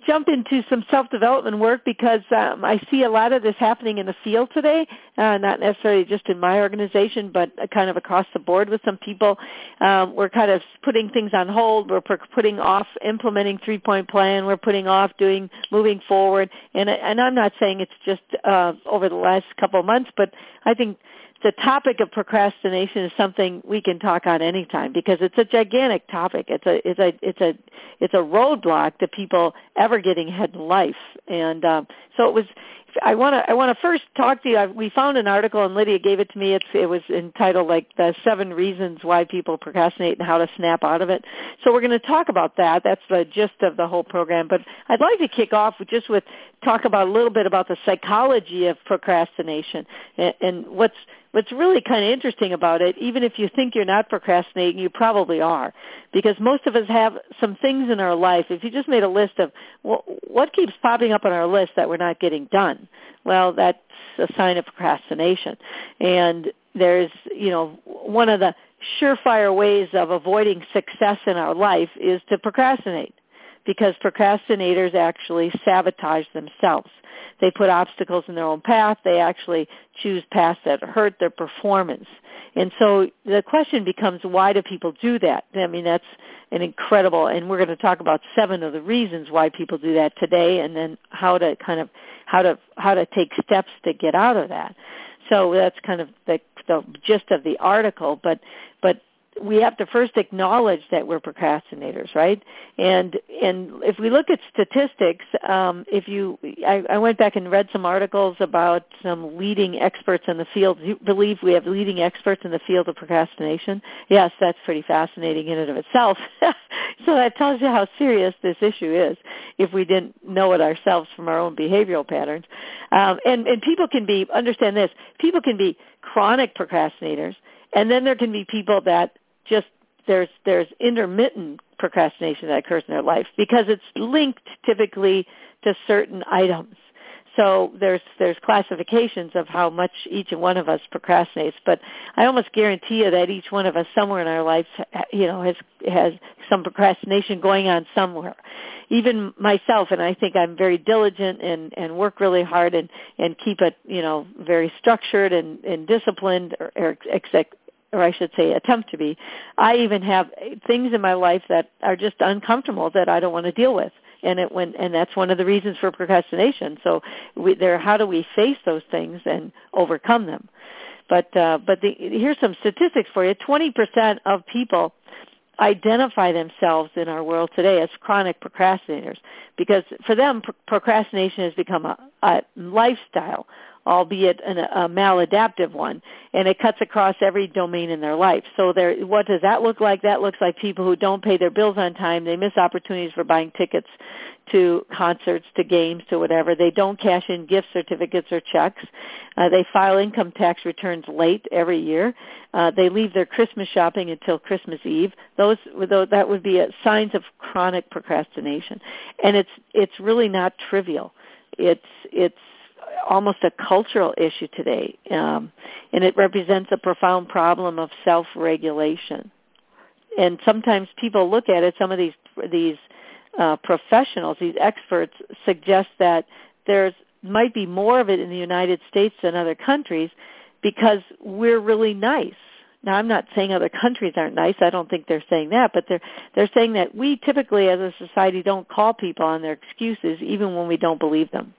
jump into some self-development work because I see a lot of this happening in the field today, not necessarily just in my organization, but kind of across the board with some people. We're kind of putting things on hold. We're putting off implementing three-point plan. We're putting off moving forward. And I'm not saying it's just over the last couple of months, but I think the topic of procrastination is something we can talk on anytime because it's a gigantic topic. It's a roadblock to people ever getting ahead in life. And so it was. I want to first talk to you. We found an article and Lydia gave it to me. It was entitled like the 7 reasons why people procrastinate and how to snap out of it. So we're going to talk about that. That's the gist of the whole program. But I'd like to kick off with talk about a little bit about the psychology of procrastination and what's really kind of interesting about it. Even if you think you're not procrastinating, you probably are, because most of us have some things in our life. If you just made a list of what keeps popping up on our list that we're not getting done, well, that's a sign of procrastination. And there's, one of the surefire ways of avoiding success in our life is to procrastinate, because procrastinators actually sabotage themselves. They put obstacles in their own path. They actually choose paths that hurt their performance. And so the question becomes, why do people do that? I mean, that's an incredible, and we're going to talk about 7 of the reasons why people do that today, and then how to take steps to get out of that. So that's kind of the gist of the article, but we have to first acknowledge that we're procrastinators, right? And if we look at statistics, I went back and read some articles about some leading experts in the field. Do you believe we have leading experts in the field of procrastination? Yes, that's pretty fascinating in and of itself. So that tells you how serious this issue is if we didn't know it ourselves from our own behavioral patterns. And people can be, understand this, people can be chronic procrastinators, and then there can be people that just there's intermittent procrastination that occurs in their life because it's linked typically to certain items. So there's classifications of how much each one of us procrastinates, but I almost guarantee you that each one of us somewhere in our lives, has some procrastination going on somewhere. Even myself, and I think I'm very diligent and work really hard and keep it, very structured and disciplined, or I should say attempt to be. I even have things in my life that are just uncomfortable that I don't want to deal with. And that's one of the reasons for procrastination. So how do we face those things and overcome them? But here's some statistics for you. 20% of people identify themselves in our world today as chronic procrastinators because for them, procrastination has become a lifestyle, albeit a maladaptive one, and it cuts across every domain in their life. So what does that look like? That looks like people who don't pay their bills on time. They miss opportunities for buying tickets to concerts, to games, to whatever. They don't cash in gift certificates or checks. They file income tax returns late every year. They leave their Christmas shopping until Christmas Eve. That would be signs of chronic procrastination. And it's really not trivial. It's almost a cultural issue today, and it represents a profound problem of self-regulation. And sometimes people look at it, some of these professionals, these experts, suggest that there might be more of it in the United States than other countries because we're really nice. Now, I'm not saying other countries aren't nice. I don't think they're saying that, but they're saying that we typically as a society don't call people on their excuses even when we don't believe them.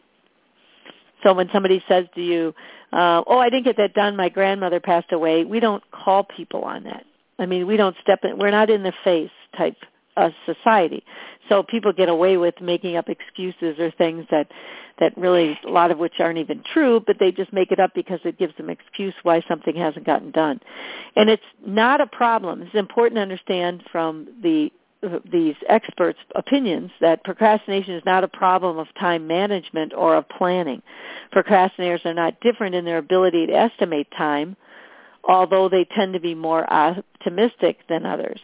So when somebody says to you, I didn't get that done, my grandmother passed away, we don't call people on that. I mean, we don't step in. We're not in the face type of society. So people get away with making up excuses or things that really, a lot of which aren't even true, but they just make it up because it gives them excuse why something hasn't gotten done. And it's not a problem. It's important to understand from these experts' opinions that procrastination is not a problem of time management or of planning. Procrastinators are not different in their ability to estimate time, although they tend to be more optimistic than others.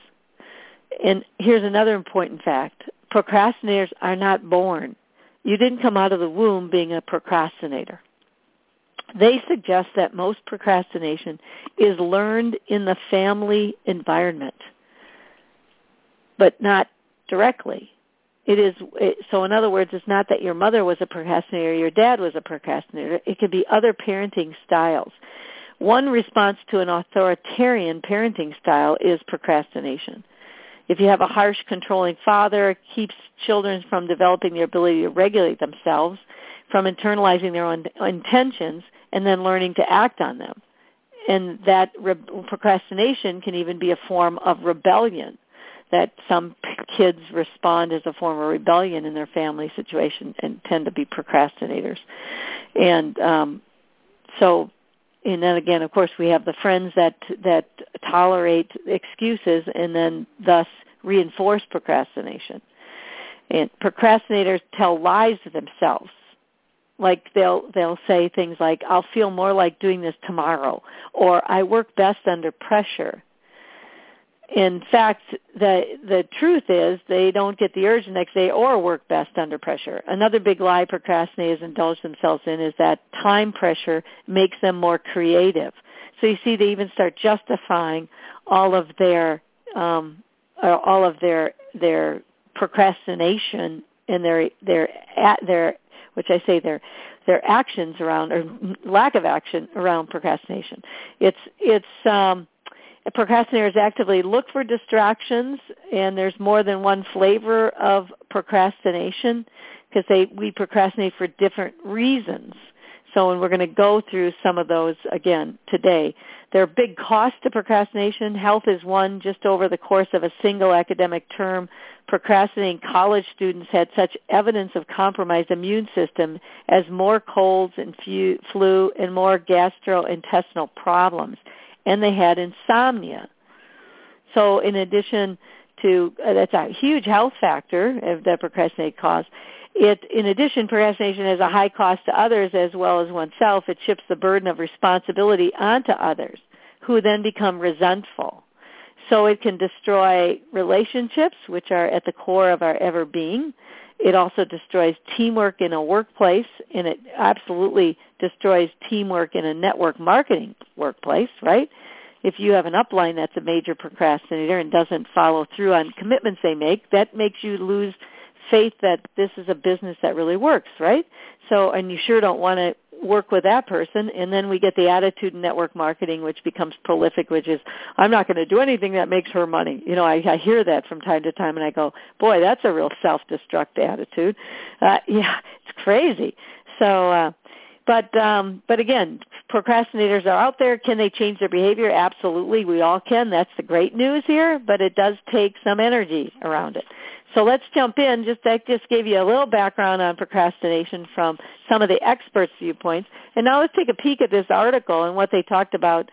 And here's another important fact. Procrastinators are not born. You didn't come out of the womb being a procrastinator. They suggest that most procrastination is learned in the family environment, but not directly. So in other words, it's not that your mother was a procrastinator or your dad was a procrastinator. It could be other parenting styles. One response to an authoritarian parenting style is procrastination. If you have a harsh, controlling father, it keeps children from developing the ability to regulate themselves, from internalizing their own intentions, and then learning to act on them. And that procrastination can even be a form of rebellion, that some kids respond as a form of rebellion in their family situation and tend to be procrastinators. And and then again, of course, we have the friends that tolerate excuses and then thus reinforce procrastination. And procrastinators tell lies to themselves. Like they'll say things like, I'll feel more like doing this tomorrow, or I work best under pressure. In fact, the truth is they don't get the urge the next day or work best under pressure. Another big lie procrastinators indulge themselves in is that time pressure makes them more creative. So you see, they even start justifying all of their procrastination and their actions around, or lack of action around procrastination. Procrastinators actively look for distractions, and there's more than one flavor of procrastination because we procrastinate for different reasons. So, and we're going to go through some of those again today. There are big costs to procrastination. Health is one. Just over the course of a single academic term, procrastinating college students had such evidence of compromised immune system as more colds and flu and more gastrointestinal problems. And they had insomnia. So in addition to, that's a huge health factor that procrastination caused. In addition, procrastination has a high cost to others as well as oneself. It shifts the burden of responsibility onto others, who then become resentful. So it can destroy relationships, which are at the core of our ever-being. It also destroys teamwork in a workplace, and it absolutely destroys teamwork in a network marketing workplace, right? If you have an upline that's a major procrastinator and doesn't follow through on commitments they make, that makes you lose faith that this is a business that really works, right? So, and you sure don't want to work with that person. And then we get the attitude in network marketing, which becomes prolific, which is, I'm not going to do anything that makes her money. You know, I hear that from time to time, and I go, boy, that's a real self-destruct attitude. Yeah, it's crazy. So, but again, procrastinators are out there. Can they change their behavior? Absolutely, we all can. That's the great news here, but it does take some energy around it. So let's jump in. I just gave you a little background on procrastination from some of the experts' viewpoints. And now let's take a peek at this article and what they talked about,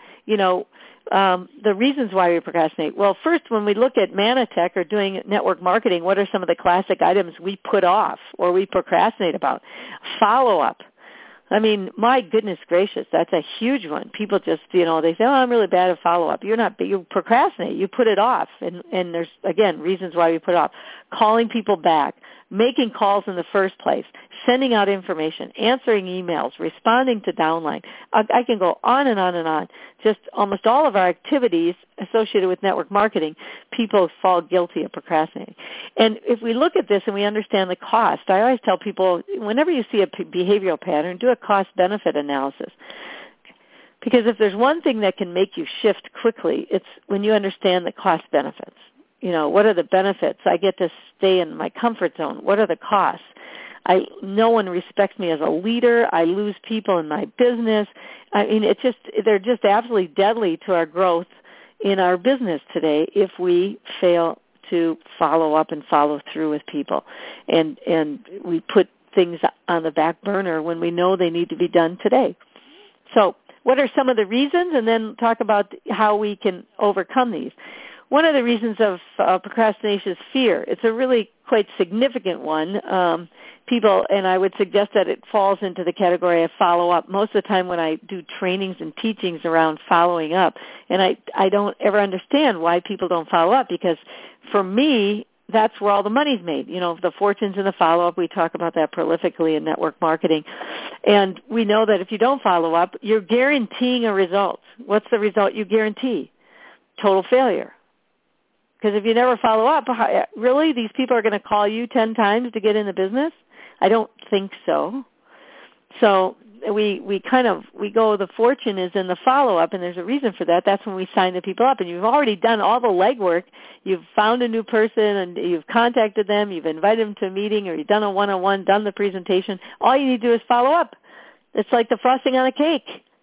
the reasons why we procrastinate. Well, first, when we look at Manatech or doing network marketing, what are some of the classic items we put off or we procrastinate about? Follow-up. I mean, my goodness gracious, that's a huge one. People just, they say, oh, I'm really bad at follow-up. You're not, you procrastinate. You put it off. And there's, again, reasons why we put it off. Calling people back, making calls in the first place, sending out information, answering emails, responding to downline. I can go on and on and on. Just almost all of our activities associated with network marketing, people fall guilty of procrastinating. And if we look at this and we understand the cost, I always tell people, whenever you see a behavioral pattern, do a cost-benefit analysis. Because if there's one thing that can make you shift quickly, it's when you understand the cost benefits. What are the benefits? I get to stay in my comfort zone. What are the costs? No one respects me as a leader. I lose people in my business. I mean, they're just absolutely deadly to our growth in our business today if we fail to follow up and follow through with people. And we put things on the back burner when we know they need to be done today. So what are some of the reasons? And then talk about how we can overcome these. One of the reasons of procrastination is fear. It's a really quite significant one. People, and I would suggest that it falls into the category of follow-up. Most of the time when I do trainings and teachings around following up, and I don't ever understand why people don't follow up, because for me, that's where all the money's made. The fortunes in the follow-up, we talk about that prolifically in network marketing. And we know that if you don't follow up, you're guaranteeing a result. What's the result you guarantee? Total failure. Because if you never follow up, really, these people are going to call you 10 times to get in the business? I don't think so. So we go, the fortune is in the follow-up, and there's a reason for that. That's when we sign the people up. And you've already done all the legwork. You've found a new person, and you've contacted them. You've invited them to a meeting, or you've done a one-on-one, done the presentation. All you need to do is follow up. It's like the frosting on a cake.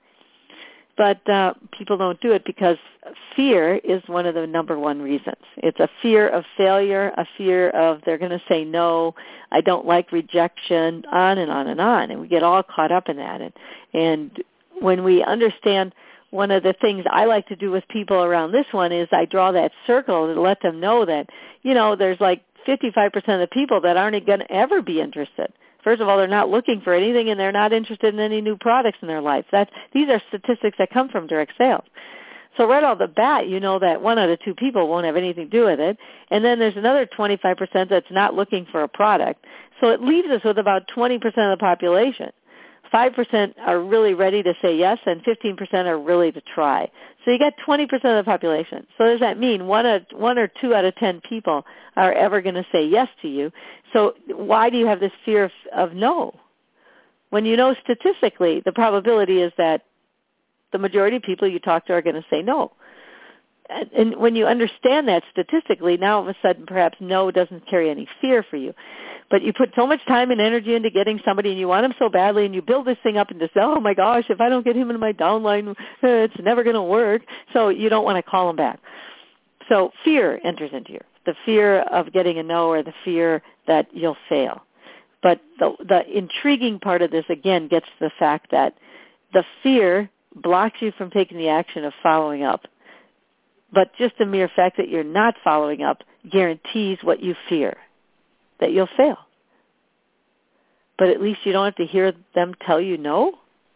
But people don't do it because fear is one of the number one reasons. It's a fear of failure, a fear of they're going to say no, I don't like rejection, on and on and on. And we get all caught up in that. And when we understand, one of the things I like to do with people around this one is I draw that circle to let them know that, there's like 55% of the people that aren't going to ever be interested. First of all, they're not looking for anything, and they're not interested in any new products in their life. These are statistics that come from direct sales. So right off the bat, you know that 1 out of 2 people won't have anything to do with it. And then there's another 25% that's not looking for a product. So it leaves us with about 20% of the population. 5% are really ready to say yes, and 15% are really to try. So you got 20% of the population. So does that mean 1 or 2 out of 10 people are ever going to say yes to you? So why do you have this fear of no? When you know statistically the probability is that the majority of people you talk to are going to say no. And when you understand that statistically, now all of a sudden perhaps no doesn't carry any fear for you. But you put so much time and energy into getting somebody, and you want them so badly, and you build this thing up and just say, oh my gosh, if I don't get him in my downline, it's never going to work. So you don't want to call him back. So fear enters into here, the fear of getting a no, or the fear that you'll fail. But the intriguing part of this, again, gets to the fact that the fear blocks you from taking the action of following up. But just the mere fact that you're not following up guarantees what you fear, that you'll fail. But at least you don't have to hear them tell you no.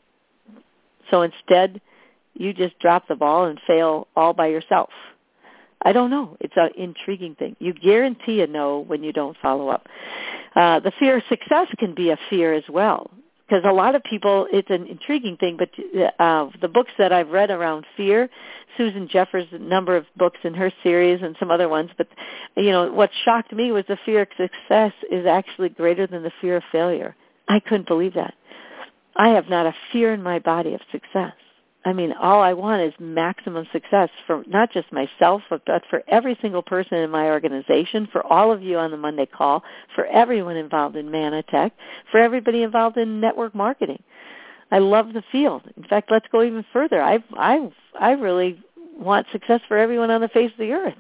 So instead, you just drop the ball and fail all by yourself. I don't know. It's an intriguing thing. You guarantee a no when you don't follow up. The fear of success can be a fear as well. Because a lot of people, it's an intriguing thing, but the books that I've read around fear, Susan Jeffers' a number of books in her series and some other ones, but what shocked me was the fear of success is actually greater than the fear of failure. I couldn't believe that. I have not a fear in my body of success. I mean, all I want is maximum success for not just myself, but for every single person in my organization, for all of you on the Monday call, for everyone involved in Manatech, for everybody involved in network marketing. I love the field. In fact, let's go even further. I really want success for everyone on the face of the earth.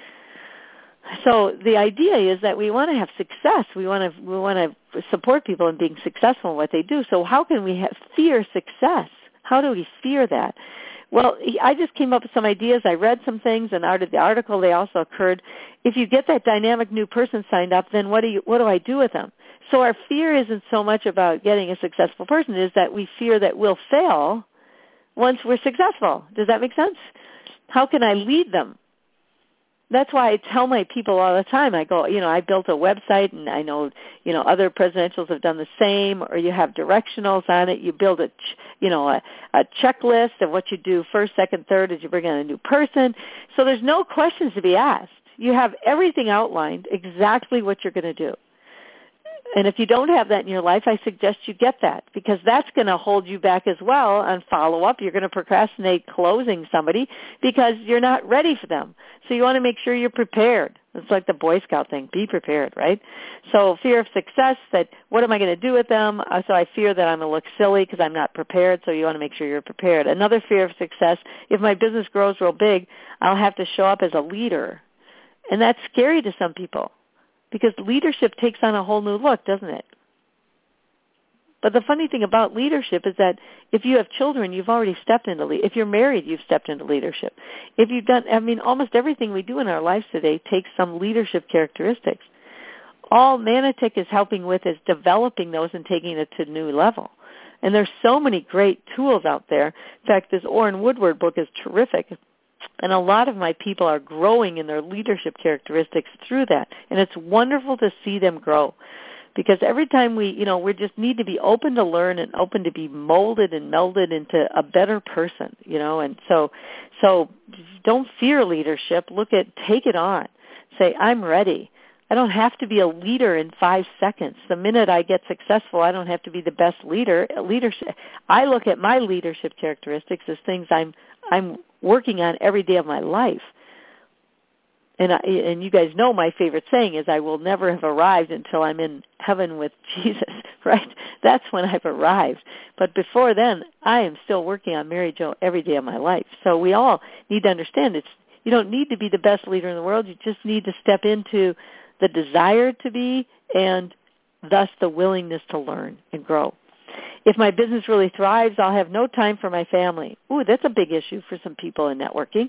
So the idea is that we want to have success. We want to support people in being successful in what they do. So how can we fear success? How do we fear that? Well, I just came up with some ideas. I read some things, and out of the article they also occurred. If you get that dynamic new person signed up, then what do I do with them? So our fear isn't so much about getting a successful person, it is that we fear that we'll fail once we're successful. Does that make sense? How can I lead them? That's why I tell my people all the time, I go, I built a website, and I know, other presidentials have done the same, or you have directionals on it. You build a checklist of what you do first, second, third as you bring on a new person. So there's no questions to be asked. You have everything outlined, exactly what you're going to do. And if you don't have that in your life, I suggest you get that, because that's going to hold you back as well on follow-up. You're going to procrastinate closing somebody because you're not ready for them. So you want to make sure you're prepared. It's like the Boy Scout thing, be prepared, right? So fear of success, that what am I going to do with them? So I fear that I'm going to look silly because I'm not prepared, so you want to make sure you're prepared. Another fear of success, if my business grows real big, I'll have to show up as a leader. And that's scary to some people, because leadership takes on a whole new look, doesn't it? But the funny thing about leadership is that if you have children, you've already stepped into leadership. If you're married, you've stepped into leadership. If you've done, almost everything we do in our lives today takes some leadership characteristics. All Manatech is helping with is developing those and taking it to a new level. And there's so many great tools out there. In fact, this Orrin Woodward book is terrific. And a lot of my people are growing in their leadership characteristics through that. And it's wonderful to see them grow. Because every time we just need to be open to learn and open to be molded and melded into a better person, and so don't fear leadership. Take it on. Say, I'm ready. I don't have to be a leader in 5 seconds. The minute I get successful, I don't have to be the best leader. I look at my leadership characteristics as things I'm working on every day of my life. And you guys know my favorite saying is, I will never have arrived until I'm in heaven with Jesus, right? That's when I've arrived. But before then, I am still working on Mary Jo every day of my life. So we all need to understand you don't need to be the best leader in the world. You just need to step into the desire to be and thus the willingness to learn and grow. If my business really thrives, I'll have no time for my family. Ooh, that's a big issue for some people in networking.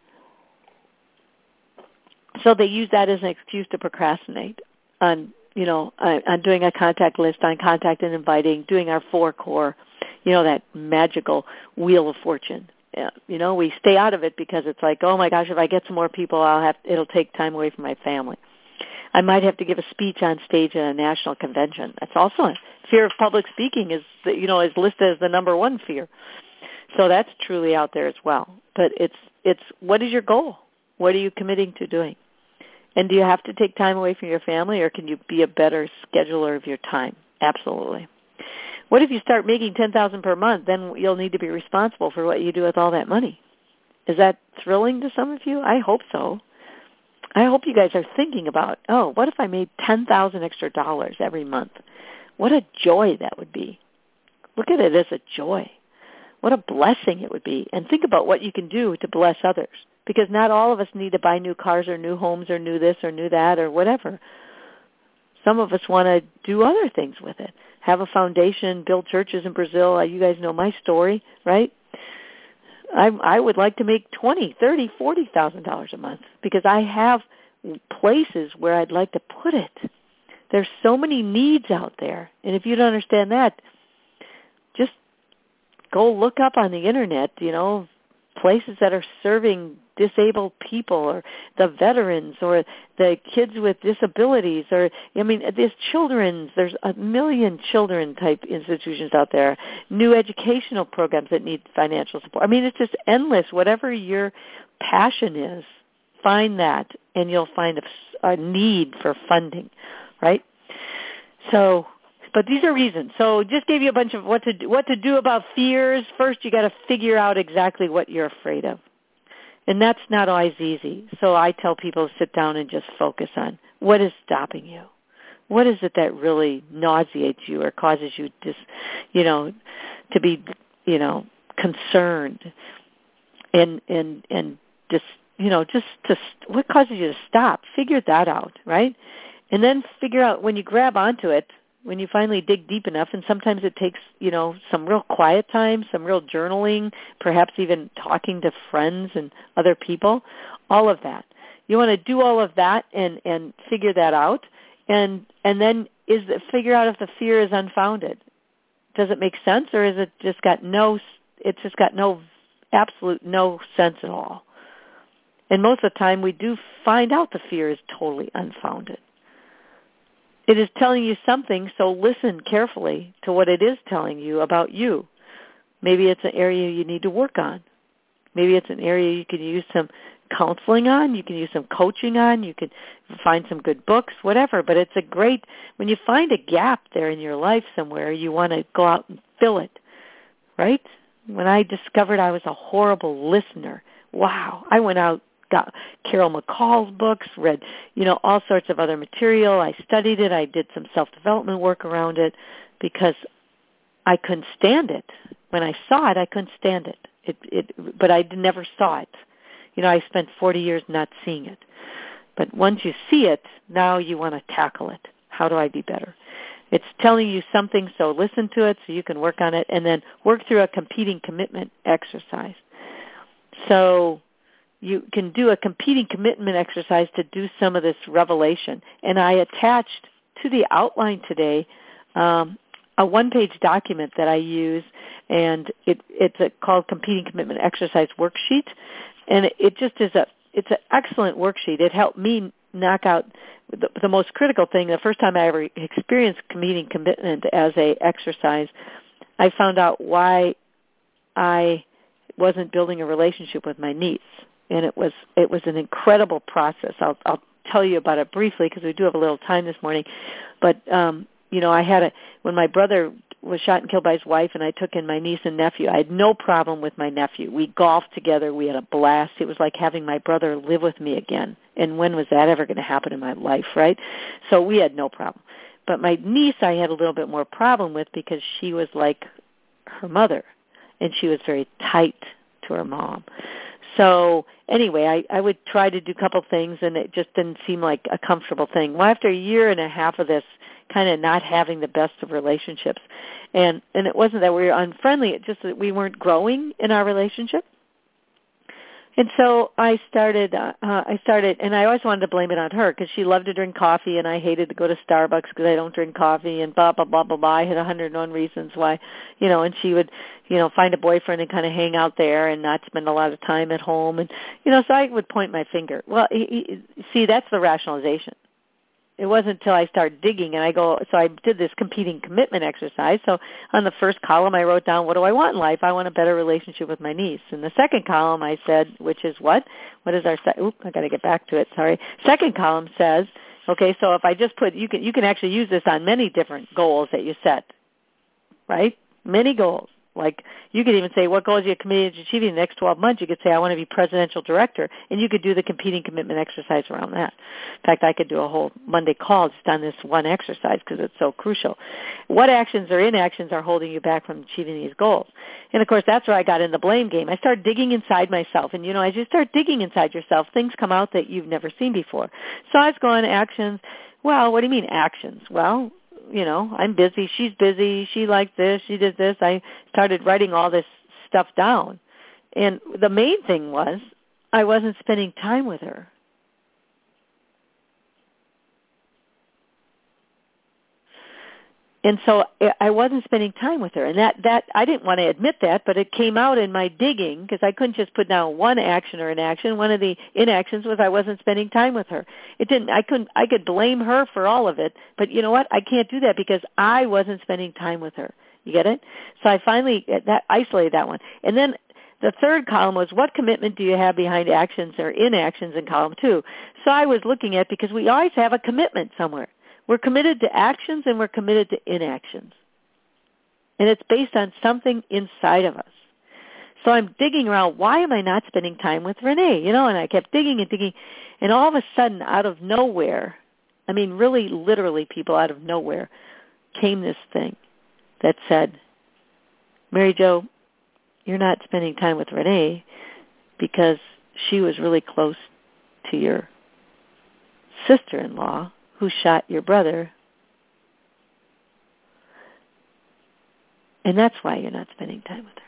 So they use that as an excuse to procrastinate on doing a contact list, on contact and inviting, doing our 4 core, that magical wheel of fortune. We stay out of it because it's like, oh my gosh, if I get some more people, it'll take time away from my family. I might have to give a speech on stage at a national convention. That's also a fear of public speaking is listed as the number 1 fear. So that's truly out there as well. But it's what is your goal? What are you committing to doing? And do you have to take time away from your family, or can you be a better scheduler of your time? Absolutely. What if you start making $10,000 per month? Then you'll need to be responsible for what you do with all that money. Is that thrilling to some of you? I hope so. I hope you guys are thinking about, what if I made $10,000 extra dollars every month? What a joy that would be. Look at it as a joy. What a blessing it would be. And think about what you can do to bless others. Because not all of us need to buy new cars or new homes or new this or new that or whatever. Some of us want to do other things with it. Have a foundation, build churches in Brazil. You guys know my story, right? I would like to make $20,000, $30,000, $40,000 a month because I have places where I'd like to put it. There's so many needs out there. And if you don't understand that, just go look up on the internet, places that are serving disabled people or the veterans or the kids with disabilities there's a million children type institutions out there, new educational programs that need financial support. It's just endless. Whatever your passion is, find that and you'll find a need for funding, right? So, but these are reasons. So just gave you a bunch of what to do about fears. First, you got to figure out exactly what you're afraid of. And that's not always easy. So I tell people to sit down and just focus on what is stopping you. What is it that really nauseates you or causes you to be, concerned and what causes you to stop? Figure that out, right? And then figure out when you grab onto it, when you finally dig deep enough, and sometimes it takes, some real quiet time, some real journaling, perhaps even talking to friends and other people, all of that. You want to do all of that and figure that out, and then figure out if the fear is unfounded. Does it make sense, or is it just got absolute no sense at all? And most of the time we do find out the fear is totally unfounded. It is telling you something, so listen carefully to what it is telling you about you. Maybe it's an area you need to work on. Maybe it's an area you can use some counseling on, you can use some coaching on, you can find some good books, whatever. But it's when you find a gap there in your life somewhere, you want to go out and fill it, right? When I discovered I was a horrible listener, wow, I went out, got Carol McCall's books, read, all sorts of other material. I studied it. I did some self-development work around it because I couldn't stand it. When I saw it, I couldn't stand it. But I never saw it. I spent 40 years not seeing it. But once you see it, now you want to tackle it. How do I be better? It's telling you something, so listen to it so you can work on it, and then work through a competing commitment exercise. So you can do a competing commitment exercise to do some of this revelation. And I attached to the outline today a one-page document that I use, and it's called Competing Commitment Exercise Worksheet. And it just is it's an excellent worksheet. It helped me knock out the most critical thing. The first time I ever experienced competing commitment as a exercise, I found out why I wasn't building a relationship with my niece, and it was an incredible process. I'll tell you about it briefly because we do have a little time this morning. But when my brother was shot and killed by his wife, and I took in my niece and nephew, I had no problem with my nephew. We golfed together. We had a blast. It was like having my brother live with me again. And when was that ever going to happen in my life, right? So we had no problem. But my niece I had a little bit more problem with because she was like her mother, and she was very tight to her mom. So anyway, I would try to do a couple things, and it just didn't seem like a comfortable thing. Well, after a year and a half of this, kind of not having the best of relationships, and it wasn't that we were unfriendly, it's just that we weren't growing in our relationship. And so I started, and I always wanted to blame it on her because she loved to drink coffee, and I hated to go to Starbucks because I don't drink coffee, and blah, blah, blah, blah, blah. I had 101 reasons why, and she would, find a boyfriend and kind of hang out there and not spend a lot of time at home. And, so I would point my finger. Well, see, that's the rationalization. It wasn't until I started digging, and so I did this competing commitment exercise. So on the first column, I wrote down, what do I want in life? I want a better relationship with my niece. In the second column, I said, which is what? What is our I got to get back to it, sorry. Second column says, okay, so if I just put, you can actually use this on many different goals that you set, right? Many goals. Like you could even say, what goals you're committed to achieving in the next 12 months? You could say, I want to be presidential director, and you could do the competing commitment exercise around that. In fact, I could do a whole Monday call just on this one exercise because it's so crucial. What actions or inactions are holding you back from achieving these goals? And, of course, that's where I got in the blame game. I started digging inside myself, and, as you start digging inside yourself, things come out that you've never seen before. So I was going, actions. Well, what do you mean actions? Well, I'm busy, she's busy, she liked this, she did this. I started writing all this stuff down. And the main thing was I wasn't spending time with her. And so I wasn't spending time with her. And that I didn't want to admit that, but it came out in my digging because I couldn't just put down one action or inaction. One of the inactions was I wasn't spending time with her. I could blame her for all of it, but you know what? I can't do that because I wasn't spending time with her. You get it? So I finally isolated that one. And then the third column was, what commitment do you have behind actions or inactions in column 2? So I was looking at, because we always have a commitment somewhere. We're committed to actions and we're committed to inactions. And it's based on something inside of us. So I'm digging around, why am I not spending time with Renee? And I kept digging and digging. And all of a sudden, out of nowhere, I mean really literally people out of nowhere, came this thing that said, Mary Jo, you're not spending time with Renee because she was really close to your sister-in-law who shot your brother, and that's why you're not spending time with her.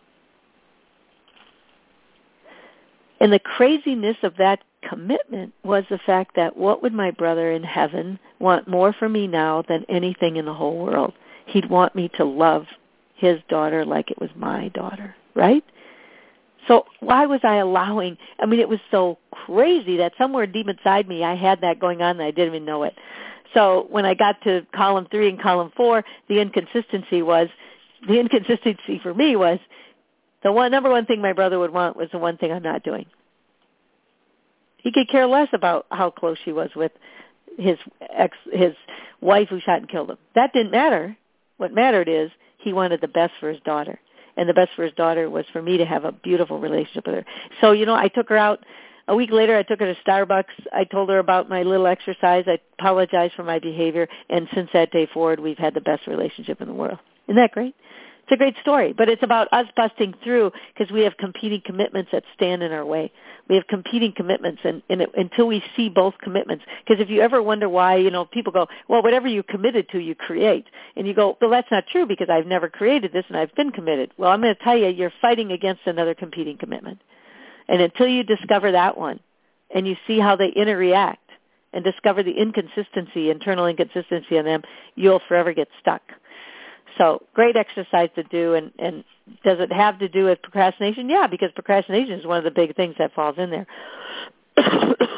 And the craziness of that commitment was the fact that what would my brother in heaven want more for me now than anything in the whole world? He'd want me to love his daughter like it was my daughter, right? So why was I allowing, it was so crazy that somewhere deep inside me I had that going on and I didn't even know it. So when I got to column 3 and column 4, the inconsistency for me was the number one thing my brother would want was the one thing I'm not doing. He could care less about how close she was with his wife who shot and killed him. That didn't matter. What mattered is he wanted the best for his daughter. And the best for his daughter was for me to have a beautiful relationship with her. So, I took her out. A week later, I took her to Starbucks. I told her about my little exercise. I apologized for my behavior. And since that day forward, we've had the best relationship in the world. Isn't that great? It's a great story. But it's about us busting through because we have competing commitments that stand in our way. We have competing commitments until we see both commitments. Because if you ever wonder why, people go, well, whatever you committed to, you create. And you go, well, that's not true because I've never created this and I've been committed. Well, I'm going to tell you, you're fighting against another competing commitment. And until you discover that one and you see how they interact and discover the internal inconsistency in them, you'll forever get stuck. So great exercise to do, and does it have to do with procrastination? Yeah, because procrastination is one of the big things that falls in there.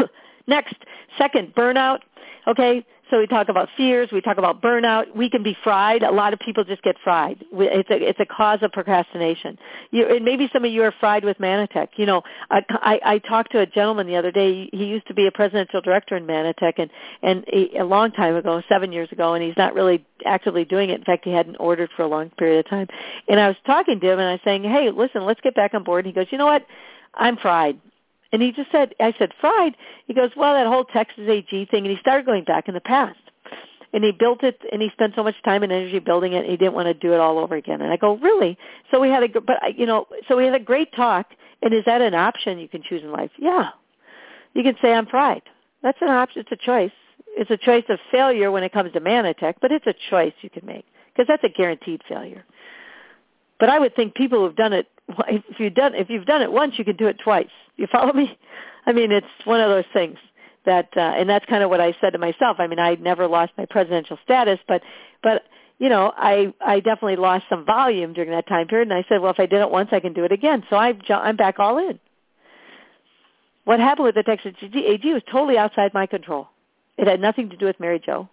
Next, second, burnout. Okay, so we talk about fears, we talk about burnout. We can be fried. A lot of people just get fried. It's a cause of procrastination. And maybe some of you are fried with Manatech. You know, I talked to a gentleman the other day. He used to be a presidential director in Manatech, and a long time ago, 7 years ago, and he's not really actively doing it. In fact, he hadn't ordered for a long period of time. And I was talking to him, and I was saying, hey, listen, let's get back on board. And he goes, you know what? I'm fried. And he just said, I said, fried? He goes, well, that whole Texas AG thing, and he started going back in the past. And he built it, and he spent so much time and energy building it, and he didn't want to do it all over again. And I go, really? So we had so we had a great talk, and is that an option you can choose in life? Yeah. You can say, I'm fried. That's an option. It's a choice. It's a choice of failure when it comes to Manatech, but it's a choice you can make, because that's a guaranteed failure. But I would think people who've done it, if you've done it once, you can do it twice. You follow me? I mean, it's one of those things that, and that's kind of what I said to myself. I mean, I never lost my presidential status, but you know, I definitely lost some volume during that time period. And I said, well, if I did it once, I can do it again. So I'm back all in. What happened with the Texas AG was totally outside my control. It had nothing to do with Mary Jo.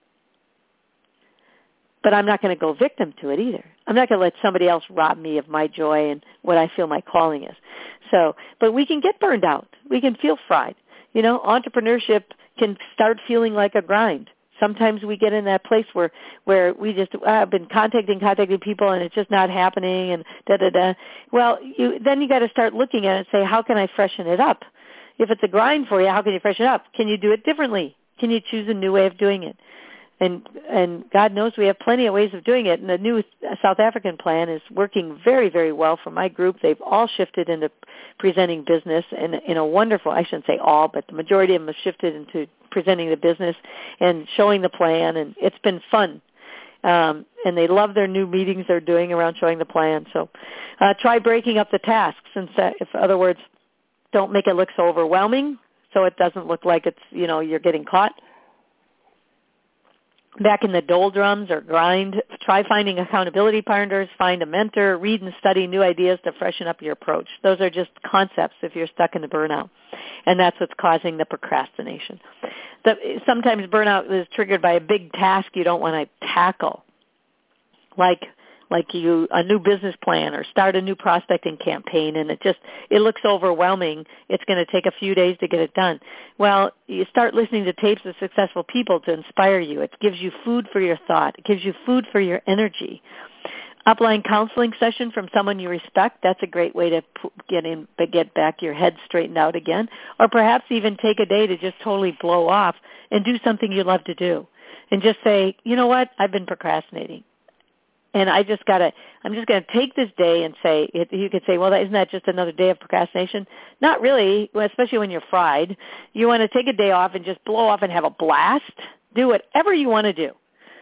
But I'm not going to go victim to it either. I'm not going to let somebody else rob me of my joy and what I feel my calling is. So, but we can get burned out. We can feel fried. You know, entrepreneurship can start feeling like a grind. Sometimes we get in that place where we just have been contacting people and it's just not happening and da-da-da. Well, then you got to start looking at it and say, how can I freshen it up? If it's a grind for you, how can you freshen it up? Can you do it differently? Can you choose a new way of doing it? And God knows we have plenty of ways of doing it. And the new South African plan is working very, very well for my group. They've all shifted into presenting business in a wonderful, I shouldn't say all, but the majority of them have shifted into presenting the business and showing the plan. And it's been fun. And they love their new meetings they're doing around showing the plan. So try breaking up the tasks. In other words, don't make it look so overwhelming so it doesn't look like it's, you know, you're getting caught back in the doldrums or grind. Try finding accountability partners, find a mentor, read and study new ideas to freshen up your approach. Those are just concepts if you're stuck in the burnout. And that's what's causing the procrastination. Sometimes burnout is triggered by a big task you don't want to tackle, like a new business plan or start a new prospecting campaign, and it looks overwhelming. It's going to take a few days to get it done. Well, you start listening to tapes of successful people to inspire you. It gives you food for your thought. It gives you food for your energy. Upline counseling session from someone you respect, that's a great way to get back your head straightened out again. Or perhaps even take a day to just totally blow off and do something you love to do. And just say, you know what, I've been procrastinating. And I'm just going to take this day and say, you could say, well, isn't that just another day of procrastination? Not really, especially when you're fried. You want to take a day off and just blow off and have a blast. Do whatever you want to do.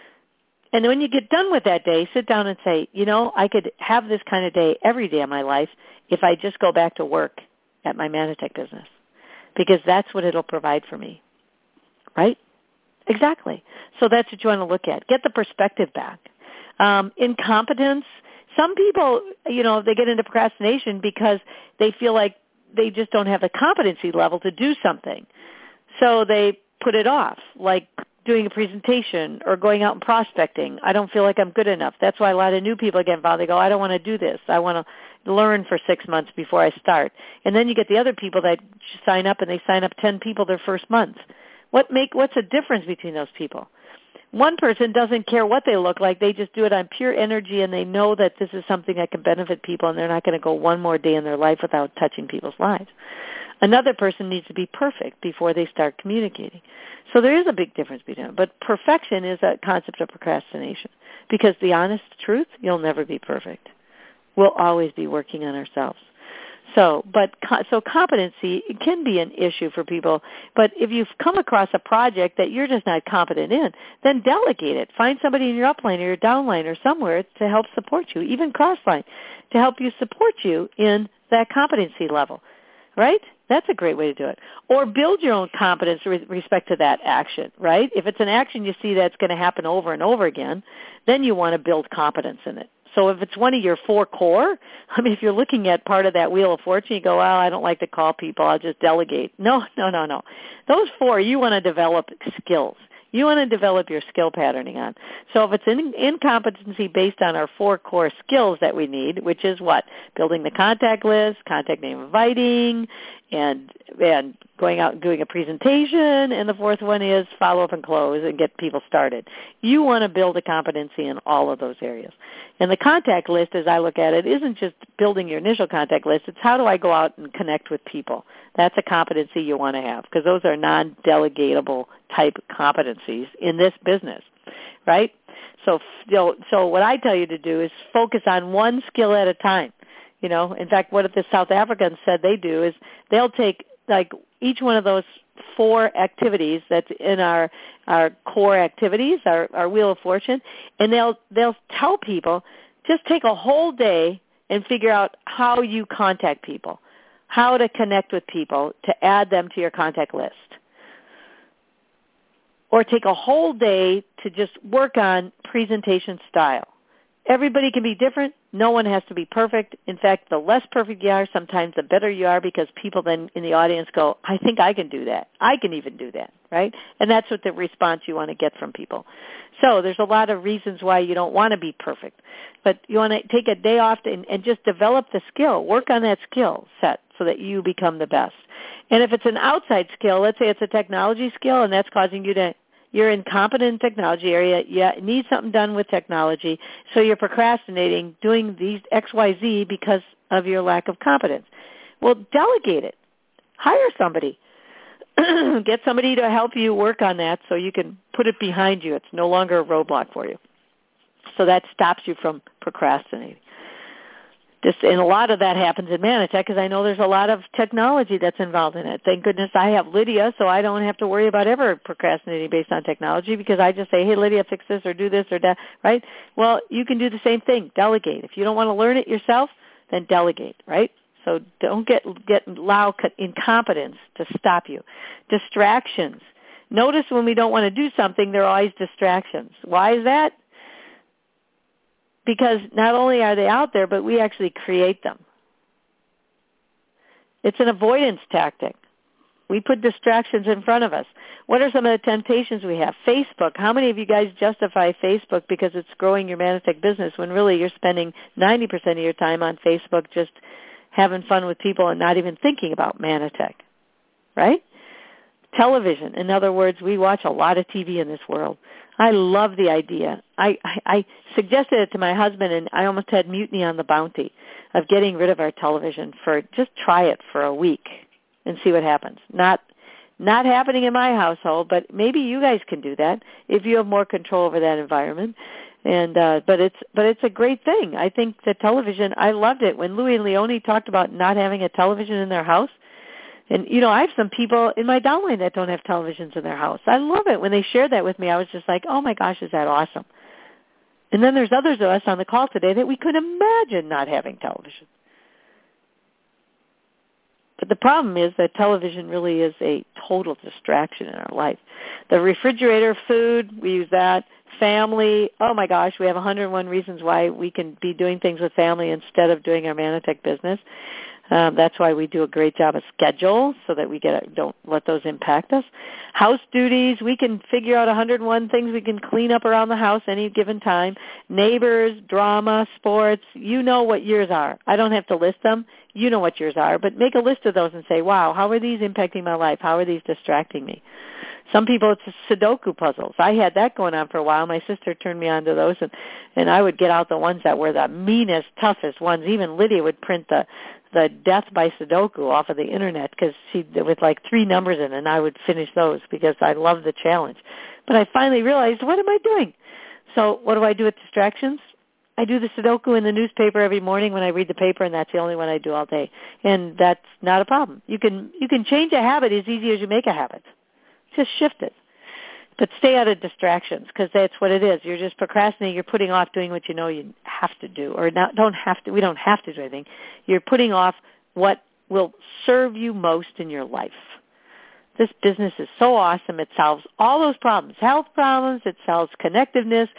And when you get done with that day, sit down and say, you know, I could have this kind of day every day of my life if I just go back to work at my Manatech business, because that's what it'll provide for me, right? Exactly. So that's what you want to look at. Get the perspective back. Incompetence. Some people, you know, they get into procrastination because they feel like they just don't have the competency level to do something. So they put it off, like doing a presentation or going out and prospecting. I don't feel like I'm good enough. That's why a lot of new people get involved. They go, I don't want to do this. I want to learn for 6 months before I start. And then you get the other people that sign up, and they sign up 10 people their first month. What's the difference between those people? One person doesn't care what they look like. They just do it on pure energy, and they know that this is something that can benefit people, and they're not going to go one more day in their life without touching people's lives. Another person needs to be perfect before they start communicating. So there is a big difference between them. But perfection is a concept of procrastination, because the honest truth, you'll never be perfect. We'll always be working on ourselves. So competency can be an issue for people. But if you've come across a project that you're just not competent in, then delegate it. Find somebody in your upline or your downline or somewhere to help support you, even crossline, to help you support you in that competency level, right? That's a great way to do it. Or build your own competence with respect to that action, right? If it's an action you see that's going to happen over and over again, then you want to build competence in it. So if it's one of your 4 core, I mean, if you're looking at part of that Wheel of Fortune, you go, well, I don't like to call people, I'll just delegate. No. Those 4, you want to develop skills. You want to develop your skill patterning on. So if it's incompetency based on our 4 core skills that we need, which is what? Building the contact list, contact name inviting, and going out and doing a presentation, and the 4th one is follow up and close and get people started. You want to build a competency in all of those areas. And the contact list, as I look at it, isn't just building your initial contact list. It's how do I go out and connect with people. That's a competency you want to have because those are non-delegatable type competencies in this business, right? So what I tell you to do is focus on one skill at a time. In fact, what the South Africans said they do is they'll take like each one of those 4 activities that's in our core activities, our Wheel of Fortune, and they'll tell people just take a whole day and figure out how you contact people, how to connect with people to add them to your contact list. Or take a whole day to just work on presentation style. Everybody can be different. No one has to be perfect. In fact, the less perfect you are, sometimes the better you are because people then in the audience go, I think I can do that. I can even do that, right? And that's what the response you want to get from people. So there's a lot of reasons why you don't want to be perfect. But you want to take a day off and just develop the skill. Work on that skill set so that you become the best. And if it's an outside skill, let's say it's a technology skill and that's causing you to you're incompetent in technology area, you need something done with technology, so you're procrastinating doing these XYZ because of your lack of competence. Well, delegate it. Hire somebody. Get somebody to help you work on that so you can put it behind you. It's no longer a roadblock for you. So that stops you from procrastinating. And a lot of that happens in Manitech because I know there's a lot of technology that's involved in it. Thank goodness I have Lydia, so I don't have to worry about ever procrastinating based on technology because I just say, hey, Lydia, fix this or do this or that, right? Well, you can do the same thing. Delegate. If you don't want to learn it yourself, then delegate, right? So don't allow incompetence to stop you. Distractions. Notice when we don't want to do something, there are always distractions. Why is that? Because not only are they out there, but we actually create them. It's an avoidance tactic. We put distractions in front of us. What are some of the temptations we have? Facebook. How many of you guys justify Facebook because it's growing your Manitech business when really you're spending 90% of your time on Facebook just having fun with people and not even thinking about Manitech, right? Television. In other words, we watch a lot of TV in this world. I love the idea. I suggested it to my husband, and I almost had mutiny on the bounty of getting rid of our television for just try it for a week and see what happens. Not happening in my household, but maybe you guys can do that if you have more control over that environment. And but it's a great thing. I think the television. I loved it when Louie and Leonie talked about not having a television in their house. And, I have some people in my downline that don't have televisions in their house. I love it. When they shared that with me, I was just like, oh, my gosh, is that awesome. And then there's others of us on the call today that we could imagine not having television. But the problem is that television really is a total distraction in our life. The refrigerator, food, we use that. Family, oh, my gosh, we have 101 reasons why we can be doing things with family instead of doing our Manitech business. That's why we do a great job of schedule so that we don't let those impact us. House duties, we can figure out 101 things we can clean up around the house any given time. Neighbors, drama, sports, you know what yours are. I don't have to list them. You know what yours are. But make a list of those and say, wow, how are these impacting my life? How are these distracting me? Some people, it's Sudoku puzzles. I had that going on for a while. My sister turned me on to those, and I would get out the ones that were the meanest, toughest ones. Even Lydia would print the death by Sudoku off of the internet because with like 3 numbers in it, and I would finish those because I love the challenge. But I finally realized, what am I doing? So what do I do with distractions? I do the Sudoku in the newspaper every morning when I read the paper, and that's the only one I do all day. And that's not a problem. You can change a habit as easy as you make a habit. Just shift it. But stay out of distractions because that's what it is. You're just procrastinating. You're putting off doing what you know you have to do or don't have to. We don't have to do anything. You're putting off what will serve you most in your life. This business is so awesome. It solves all those problems, health problems. It solves connectiveness,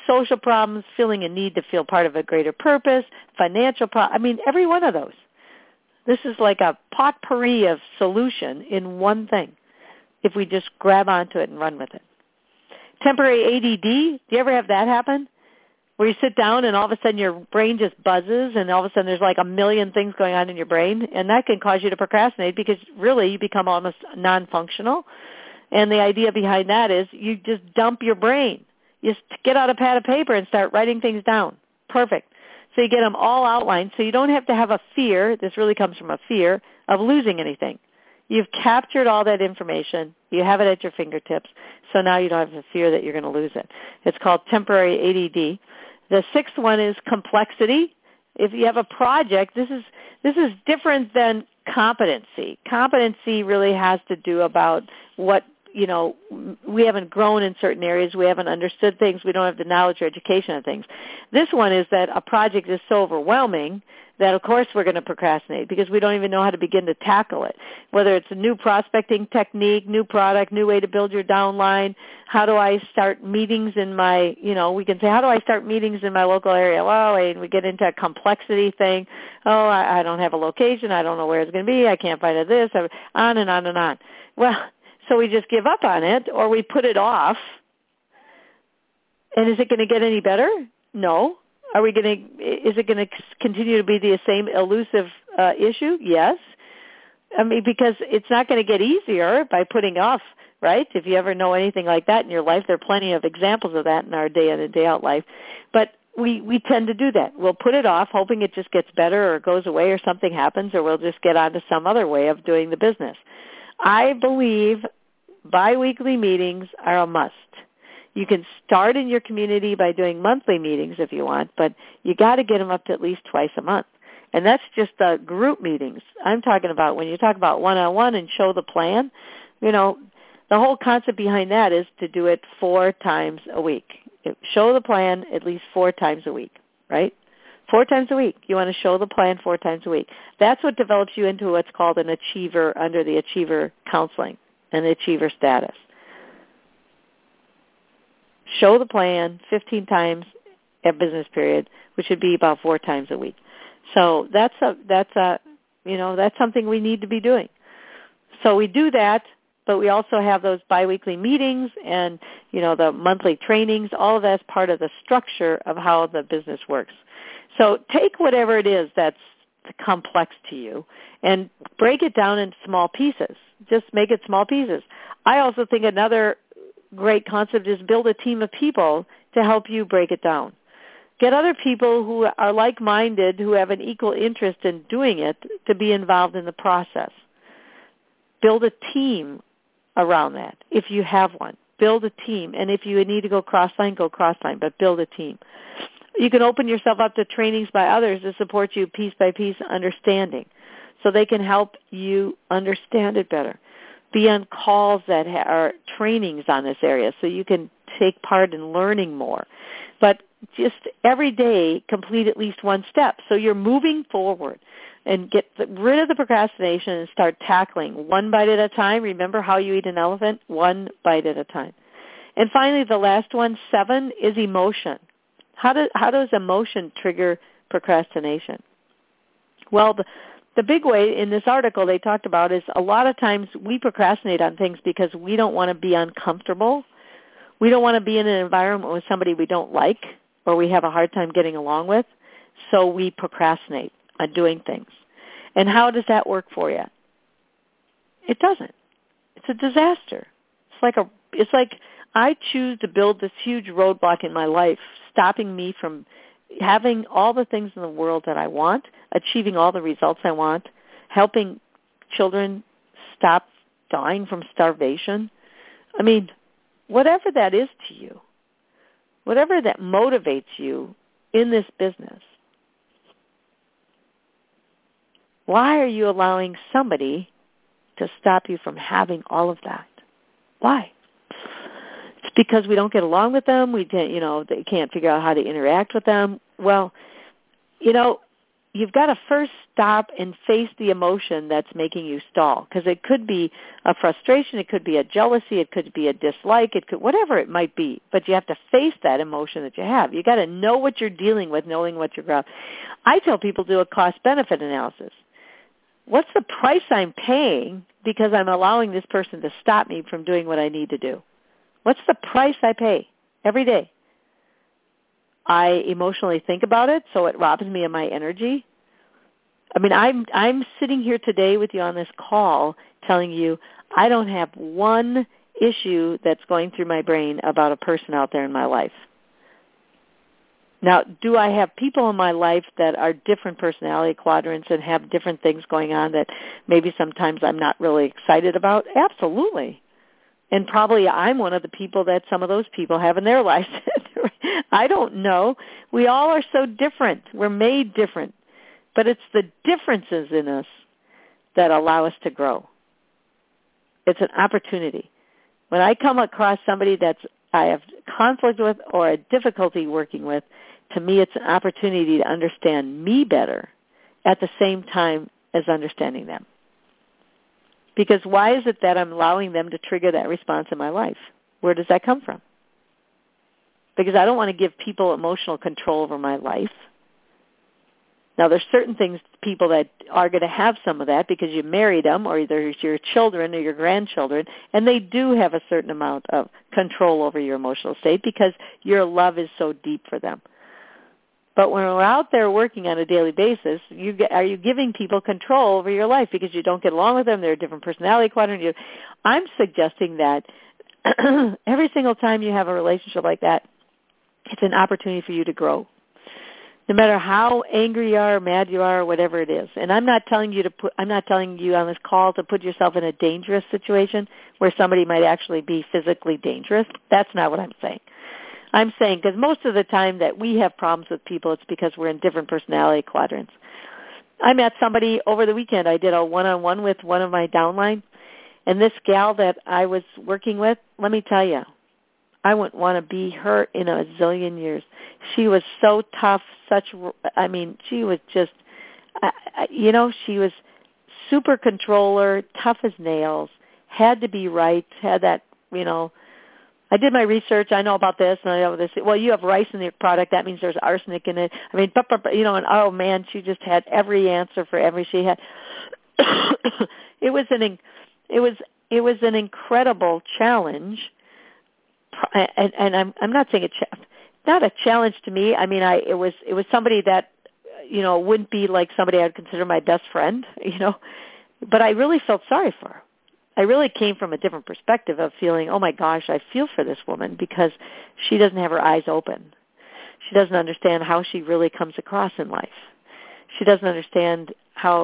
social problems, feeling a need to feel part of a greater purpose, financial problems. I mean, every one of those. This is like a potpourri of solution in one thing if we just grab onto it and run with it. Temporary ADD, do you ever have that happen? Where you sit down and all of a sudden your brain just buzzes and all of a sudden there's like a million things going on in your brain, and that can cause you to procrastinate because really you become almost non-functional. And the idea behind that is you just dump your brain. You just get out a pad of paper and start writing things down. Perfect. So you get them all outlined so you don't have to have a fear. This really comes from a fear of losing anything. You've captured all that information. You have it at your fingertips. So now you don't have the fear that you're going to lose it. It's called temporary ADD. The sixth one is complexity. If you have a project, this is different than competency. Competency really has to do about what, we haven't grown in certain areas. We haven't understood things. We don't have the knowledge or education of things. This one is that a project is so overwhelming that, of course, we're going to procrastinate because we don't even know how to begin to tackle it. Whether it's a new prospecting technique, new product, new way to build your downline, how do I start meetings in my, we can say, how do I start meetings in my local area? Well, we get into a complexity thing. Oh, I don't have a location. I don't know where it's going to be. I can't find this. On and on and on. Well, so we just give up on it or we put it off. And is it going to get any better? No. Is it going to continue to be the same elusive issue? Yes. I mean, because it's not going to get easier by putting off, right? If you ever know anything like that in your life, there are plenty of examples of that in our day in and day out life. But we tend to do that. We'll put it off hoping it just gets better or goes away or something happens or we'll just get on to some other way of doing the business. I believe biweekly meetings are a must. You can start in your community by doing monthly meetings if you want, but you got to get them up to at least twice a month. And that's just the group meetings. I'm talking about when you talk about one-on-one and show the plan, the whole concept behind that is to do it 4 times a week. Show the plan at least 4 times a week, right? 4 times a week. You want to show the plan 4 times a week. That's what develops you into what's called an achiever under the achiever counseling and the achiever status. Show the plan 15 times a business period, which would be about 4 times a week. So that's something we need to be doing. So we do that, but we also have those biweekly meetings and, the monthly trainings. All of that's part of the structure of how the business works. So take whatever it is that's complex to you and break it down into small pieces. Just make it small pieces. I also think another great concept is build a team of people to help you break it down. Get other people who are like-minded, who have an equal interest in doing it, to be involved in the process. Build a team around that if you have one. Build a team. And if you need to go cross-line, but build a team. You can open yourself up to trainings by others to support you piece by piece understanding so they can help you understand it better. Be on calls that are trainings on this area so you can take part in learning more. But just every day complete at least one step. So you're moving forward and get rid of the procrastination and start tackling one bite at a time. Remember how you eat an elephant? One bite at a time. And finally, the last one, 7, is emotion. How does emotion trigger procrastination? Well, the big way in this article they talked about is a lot of times we procrastinate on things because we don't want to be uncomfortable. We don't want to be in an environment with somebody we don't like or we have a hard time getting along with, so we procrastinate on doing things. And how does that work for you? It doesn't. It's a disaster. It's like I choose to build this huge roadblock in my life, stopping me from having all the things in the world that I want, achieving all the results I want, helping children stop dying from starvation. I mean, whatever that is to you, whatever that motivates you in this business, why are you allowing somebody to stop you from having all of that? Why? It's because we don't get along with them. They can't figure out how to interact with them. Well, you've got to first stop and face the emotion that's making you stall, because it could be a frustration, it could be a jealousy, it could be a dislike, it could whatever it might be. But you have to face that emotion that you have. You got to know what you're dealing with, knowing what you're about. I tell people do a cost-benefit analysis. What's the price I'm paying because I'm allowing this person to stop me from doing what I need to do? What's the price I pay every day? I emotionally think about it, so it robs me of my energy. I mean, I'm sitting here today with you on this call telling you I don't have one issue that's going through my brain about a person out there in my life. Now, do I have people in my life that are different personality quadrants and have different things going on that maybe sometimes I'm not really excited about? Absolutely. And probably I'm one of the people that some of those people have in their lives. I don't know. We all are so different. We're made different. But it's the differences in us that allow us to grow. It's an opportunity. When I come across somebody I have conflict with or a difficulty working with, to me it's an opportunity to understand me better at the same time as understanding them. Because why is it that I'm allowing them to trigger that response in my life? Where does that come from? Because I don't want to give people emotional control over my life. Now, there's certain things, people that are going to have some of that because you married them, or there's your children or your grandchildren, and they do have a certain amount of control over your emotional state because your love is so deep for them. But when we're out there working on a daily basis, are you giving people control over your life because you don't get along with them? They're a different personality quadrant. I'm suggesting that every single time you have a relationship like that, it's an opportunity for you to grow. No matter how angry you are, or mad you are, or whatever it is. And I'm not telling you on this call to put yourself in a dangerous situation where somebody might actually be physically dangerous. That's not what I'm saying. I'm saying because most of the time that we have problems with people, it's because we're in different personality quadrants. I met somebody over the weekend. I did a one-on-one with one of my downline, and this gal that I was working with, let me tell you, I wouldn't want to be her in a zillion years. She was so tough, she was just, she was super controller, tough as nails, had to be right, had that, I did my research. I know about this, and I know this. Well, you have rice in your product. That means there's arsenic in it. And oh man, she just had every answer for every. She had. It was an incredible challenge, and I'm not saying not a challenge to me. I mean, it was somebody that wouldn't be like somebody I'd consider my best friend, but I really felt sorry for her. I really came from a different perspective of feeling, oh my gosh, I feel for this woman because she doesn't have her eyes open. She doesn't understand how she really comes across in life. She doesn't understand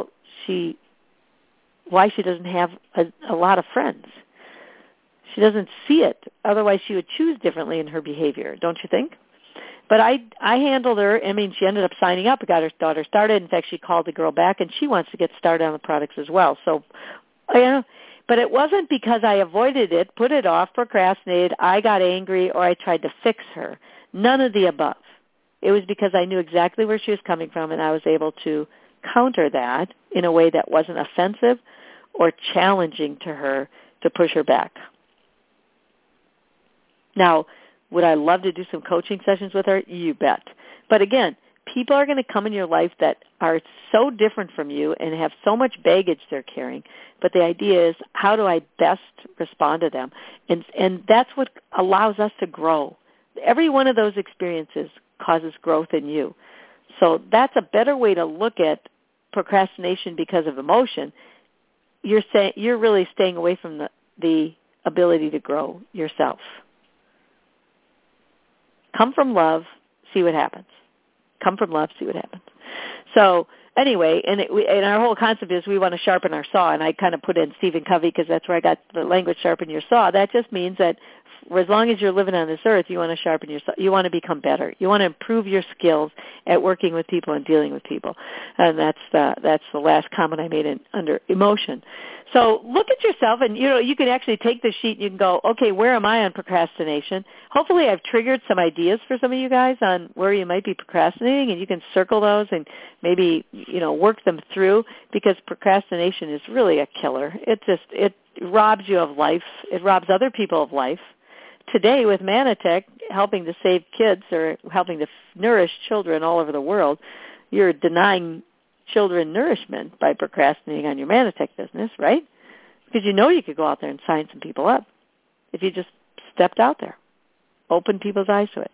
why she doesn't have a lot of friends. She doesn't see it. Otherwise, she would choose differently in her behavior, don't you think? But I handled her. I mean, she ended up signing up, got her daughter started. In fact, she called the girl back, and she wants to get started on the products as well. So, but it wasn't because I avoided it, put it off, procrastinated, I got angry, or I tried to fix her. None of the above. It was because I knew exactly where she was coming from, and I was able to counter that in a way that wasn't offensive or challenging to her to push her back. Now, would I love to do some coaching sessions with her? You bet. But again, people are going to come in your life that are so different from you and have so much baggage they're carrying. But the idea is, how do I best respond to them? And that's what allows us to grow. Every one of those experiences causes growth in you. So that's a better way to look at procrastination because of emotion. You're really staying away from the ability to grow yourself. Come from love, see what happens. Come from love, see what happens. So anyway, and our whole concept is we want to sharpen our saw, and I kind of put in Stephen Covey because that's where I got the language, sharpen your saw. That just means that for as long as you're living on this earth, you want to sharpen your saw. You want to become better. You want to improve your skills at working with people and dealing with people. And that's the last comment I made under emotion. So look at yourself, and you can actually take the sheet and you can go, okay, where am I on procrastination? Hopefully I've triggered some ideas for some of you guys on where you might be procrastinating, and you can circle those and maybe work them through, because procrastination is really a killer. It robs you of life. It robs other people of life. Today with Manatech helping to save kids or helping to nourish children all over the world, you're denying children nourishment by procrastinating on your Manatech business, right? Because you could go out there and sign some people up if you just stepped out there, opened people's eyes to it.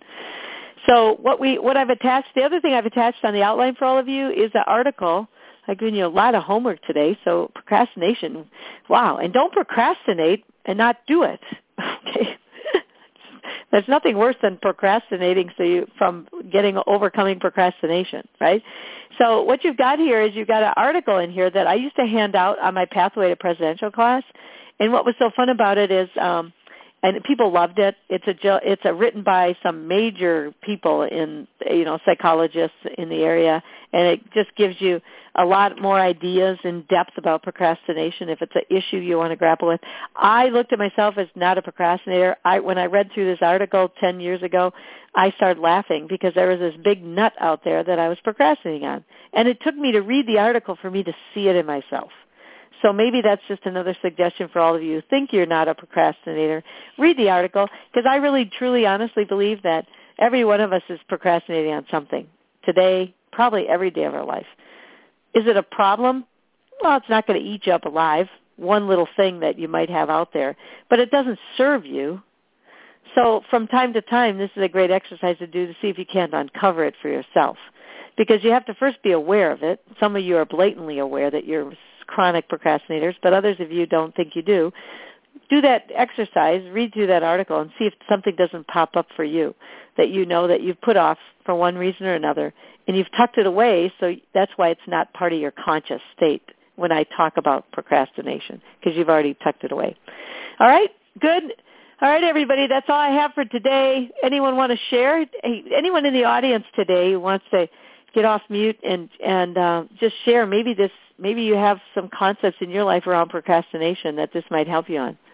So what I've attached, the other thing I've attached on the outline for all of you is an article. I've given you a lot of homework today, so procrastination, wow. And don't procrastinate and not do it, okay? There's nothing worse than procrastinating from overcoming procrastination, right? So what you've got here is you've got an article in here that I used to hand out on my Pathway to Presidential class. And what was so fun about it is, and people loved it. It's written by some major people in, psychologists in the area, and it just gives you a lot more ideas in depth about procrastination if it's an issue you want to grapple with. I looked at myself as not a procrastinator. When I read through this article 10 years ago, I started laughing because there was this big nut out there that I was procrastinating on. And it took me to read the article for me to see it in myself. So maybe that's just another suggestion for all of you who think you're not a procrastinator. Read the article, because I really, truly, honestly believe that every one of us is procrastinating on something today, probably every day of our life. Is it a problem? Well, it's not going to eat you up alive, one little thing that you might have out there, but it doesn't serve you. So from time to time, this is a great exercise to do to see if you can't uncover it for yourself, because you have to first be aware of it. Some of you are blatantly aware that you're chronic procrastinators, but others of you don't think you do. Do that exercise, read through that article, and see if something doesn't pop up for you that you know that you've put off for one reason or another, and you've tucked it away, so that's why it's not part of your conscious state when I talk about procrastination, because you've already tucked it away. All right, good. All right, everybody, that's all I have for today. Anyone want to share? Anyone in the audience today who wants to get off mute and just share, maybe you have some concepts in your life around procrastination that this might help you on.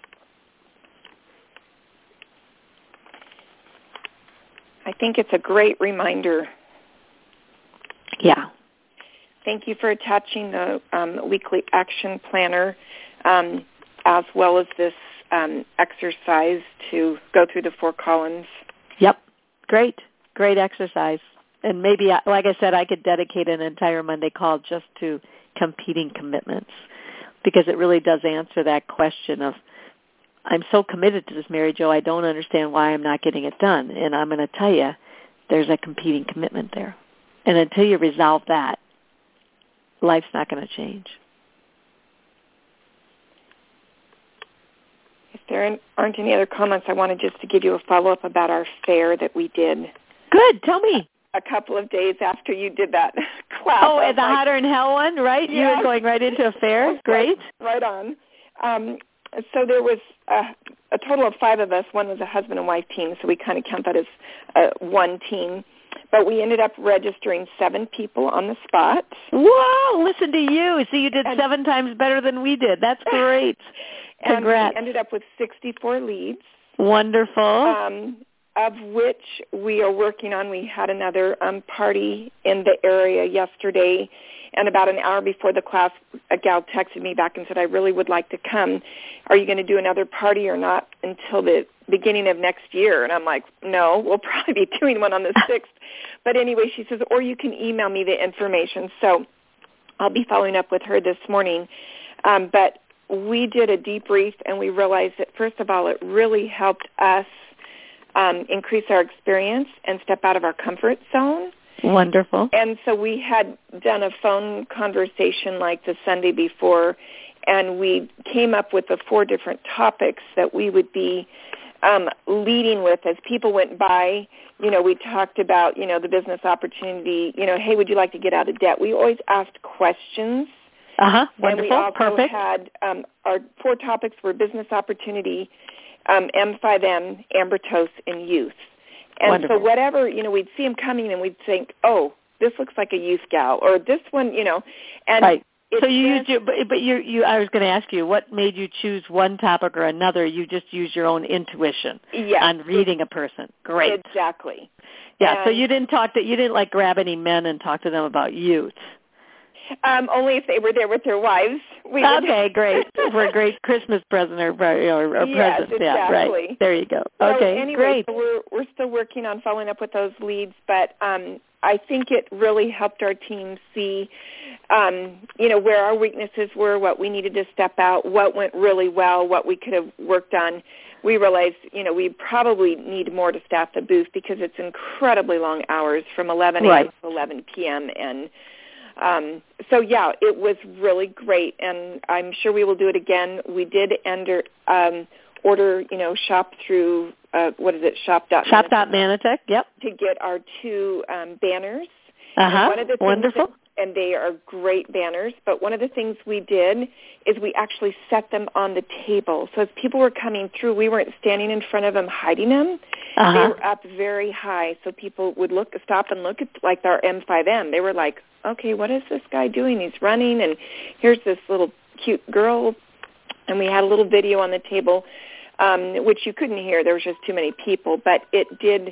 I think it's a great reminder. Yeah. Thank you for attaching the weekly action planner as well as this exercise to go through the 4 columns. Yep. Great exercise. And maybe, like I said, I could dedicate an entire Monday call just to competing commitments, because it really does answer that question of, I'm so committed to this, Mary Jo, I don't understand why I'm not getting it done. And I'm going to tell you, there's a competing commitment there. And until you resolve that, life's not going to change. If there aren't any other comments, I wanted just to give you a follow-up about our fair that we did. Good. Tell me. A couple of days after you did that class. Oh, the Hotter in Hell one, right? Yeah. You were going right into a fair? Great. Right on. So there was a total of 5 of us. One was a husband and wife team, so we kind of count that as one team. But we ended up registering 7 people on the spot. Whoa, listen to you. So you did 7 times better than we did. That's great. Congrats. And we ended up with 64 leads. Wonderful. Of which we are working on. We had another party in the area yesterday, and about an hour before the class, a gal texted me back and said, I really would like to come. Are you going to do another party or not until the beginning of next year? And I'm like, no, we'll probably be doing one on the 6th. But anyway, she says, or you can email me the information. So I'll be following up with her this morning. But we did a debrief, and we realized that, first of all, it really helped us increase our experience and step out of our comfort zone. Wonderful. And so we had done a phone conversation like the Sunday before, and we came up with the 4 different topics that we would be leading with as people went by. We talked about, the business opportunity, hey, would you like to get out of debt? We always asked questions. Wonderful. And we also Perfect. had our 4 topics were business opportunity, M5M, Ambertose, and youth. And Wonderful. so whatever, we'd see them coming and we'd think, oh, this looks like a youth gal, or this one, and right. So you used your, but you. I was going to ask you, what made you choose one topic or another? You just used your own intuition on reading a person. Great. Exactly. Yeah. So you didn't like grab any men and talk to them about youth. Only if they were there with their wives. Okay, great. For a great Christmas present or present. Exactly. Yeah, right. There you go. So okay, anyway, great. So we're still working on following up with those leads, but I think it really helped our team see, where our weaknesses were, what we needed to step out, what went really well, what we could have worked on. We realized, we probably need more to staff the booth because it's incredibly long hours from 11 a.m. to 11 p.m. And it was really great, and I'm sure we will do it again. We did order, shop through, Shop.Manatech, yep. To get our 2 banners. Wonderful. And they are great banners, but one of the things we did is we actually set them on the table. So as people were coming through, we weren't standing in front of them hiding them. They were up very high, so people would stop and look at like our M5M. They were like, okay, what is this guy doing? He's running, and here's this little cute girl. And we had a little video on the table, which you couldn't hear. There was just too many people, but it did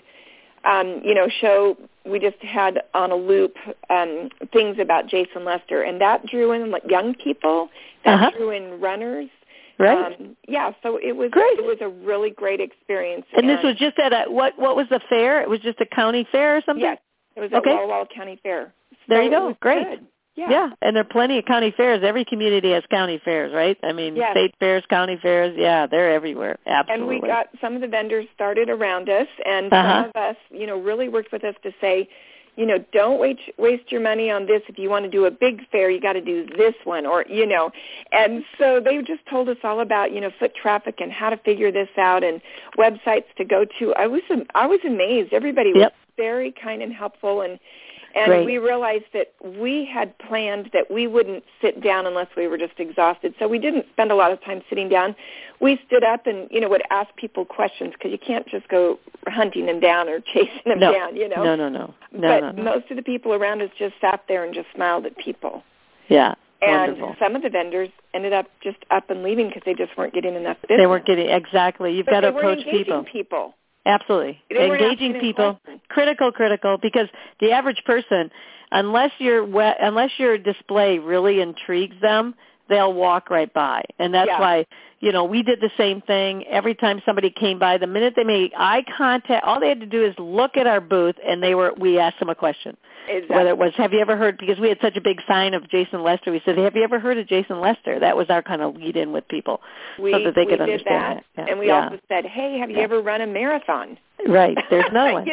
show. We just had on a loop things about Jason Lester, and that drew in young people. That drew in runners. Right. So it was great. It was a really great experience. And this was just at what was the fair? It was just a county fair or something? Yes, it was at Walla Walla County Fair. There you go. Great. Good. Yeah, and there are plenty of county fairs. Every community has county fairs, right? I mean, state fairs, county fairs, they're everywhere. Absolutely. And we got some of the vendors started around us, and some of us, really worked with us to say, don't waste your money on this. If you want to do a big fair, you got to do this one, or, And so they just told us all about, foot traffic and how to figure this out and websites to go to. I was amazed. Everybody was very kind and helpful, and we realized that we had planned that we wouldn't sit down unless we were just exhausted. So we didn't spend a lot of time sitting down. We stood up and, would ask people questions because you can't just go hunting them down or chasing them down, No. But most of the people around us just sat there and just smiled at people. Yeah. And wonderful. Some of the vendors ended up just up and leaving because they just weren't getting enough business. They weren't getting, exactly. You've got to approach people. Absolutely. Engaging people, critical, because the average person, unless your display really intrigues them, they'll walk right by. And that's why, we did the same thing. Every time somebody came by, the minute they made eye contact, all they had to do is look at our booth, and we asked them a question. Exactly. Whether it was, have you ever heard, because we had such a big sign of Jason Lester, we said, have you ever heard of Jason Lester? That was our kind of lead-in with people so that they could understand that. And we also said, hey, have you ever run a marathon? Right. There's another one.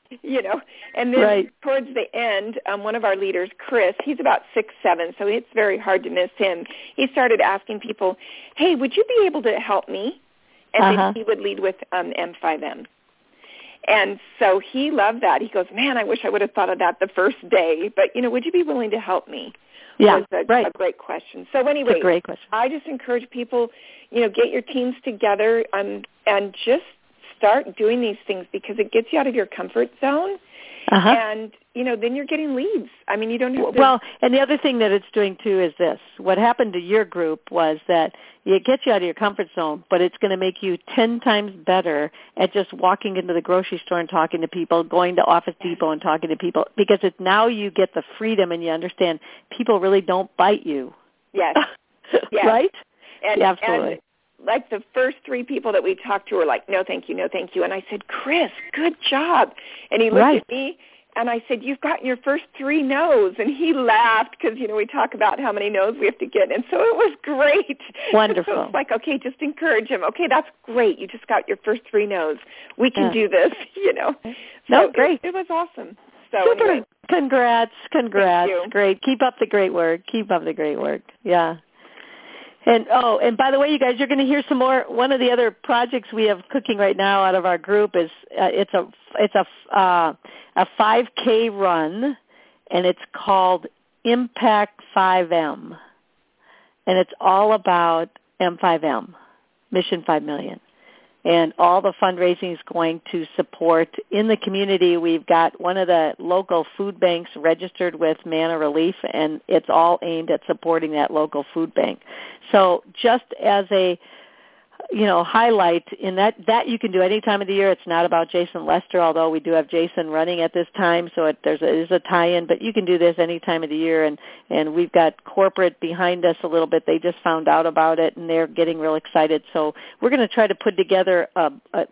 And then towards the end, one of our leaders, Chris, he's about 6'7", so it's very hard to miss him. He started asking people, hey, would you be able to help me? And then he would lead with M5M. And so he loved that. He goes, man, I wish I would have thought of that the first day. But, would you be willing to help me? Yeah, was a great question. So anyway, it's a great question. I just encourage people, get your teams together and just start doing these things because it gets you out of your comfort zone. And, then you're getting leads. I mean, you don't have to... Well, and the other thing that it's doing, too, is this. What happened to your group was that it gets you out of your comfort zone, but it's going to make you 10 times better at just walking into the grocery store and talking to people, going to Office Depot and talking to people, because it's now you get the freedom and you understand people really don't bite you. Yes. Right? Absolutely. And like the first 3 people that we talked to were like, no, thank you, no, thank you. And I said, Chris, good job. And he looked at me, and I said, you've gotten your first 3 no's. And he laughed because, we talk about how many no's we have to get. And so it was great. Wonderful. So it's like, okay, just encourage him. Okay, that's great. You just got your first 3 no's. We can do this, So great. It was awesome. So super. Anyway. Congrats. Thank you. Great. Keep up the great work. Yeah. And by the way, you guys, you're going to hear some more. One of the other projects we have cooking right now out of our group is it's a 5K run, and it's called Impact 5M, and it's all about M5M, Mission 5 Million. And all the fundraising is going to support, in the community, we've got one of the local food banks registered with Manna Relief, and it's all aimed at supporting that local food bank. So just as a highlight in that you can do any time of the year. It's not about Jason Lester, although we do have Jason running at this time, so it is a tie-in, but you can do this any time of the year, and we've got corporate behind us a little bit. They just found out about it, and they're getting real excited. So we're going to try to put together a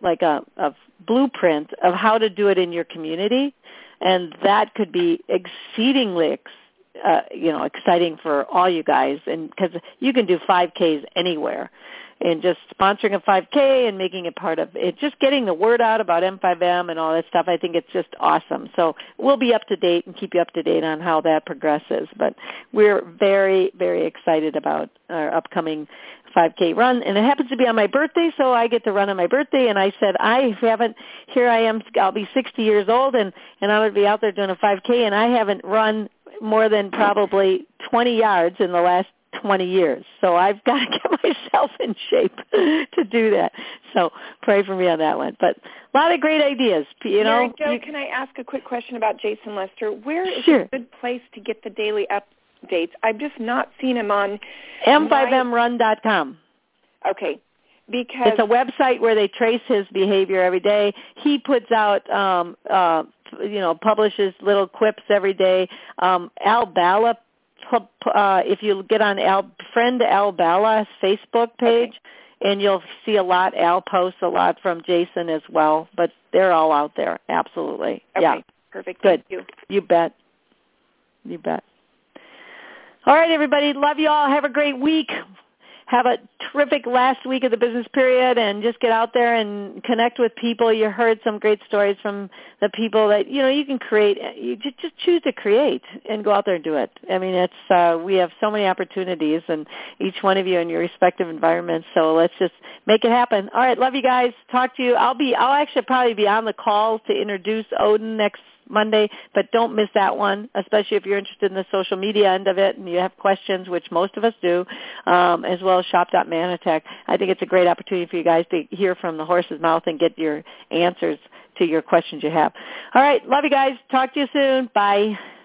blueprint of how to do it in your community, and that could be exceedingly exciting for all you guys, and because you can do 5Ks anywhere. And just sponsoring a 5K and making it part of it, just getting the word out about M5M and all that stuff, I think it's just awesome. So we'll be up to date and keep you up to date on how that progresses. But we're very, very excited about our upcoming 5K run. And it happens to be on my birthday, so I get to run on my birthday. And I said, here I am, I'll be 60 years old, and I'm going to be out there doing a 5K, and I haven't run more than probably 20 yards in the last 20 years. So I've got to get myself in shape to do that. So pray for me on that one. But a lot of great ideas. Mary Jo, can I ask a quick question about Jason Lester? Where is a good place to get the daily updates? I've just not seen him on M5MRun.com. Okay. Because it's a website where they trace his behavior every day. He puts out publishes little quips every day. Al Bala, if you get on friend Al Bala's Facebook page, and you'll see a lot. Al posts a lot from Jason as well, but they're all out there. Absolutely. Okay. Yeah. Perfect. Good. Thank you. You bet. You bet. All right, everybody. Love you all. Have a great week. Have a terrific last week of the business period, and just get out there and connect with people. You heard some great stories from the people that, you can create. You just choose to create and go out there and do it. I mean, we have so many opportunities, and each one of you in your respective environments, so let's just make it happen. All right, love you guys. Talk to you. I'll actually probably be on the call to introduce Odin next Monday, but don't miss that one, especially if you're interested in the social media end of it and you have questions, which most of us do, as well as shop.manatech. I think it's a great opportunity for you guys to hear from the horse's mouth and get your answers to your questions you have. All right, love you guys. Talk to you soon. Bye.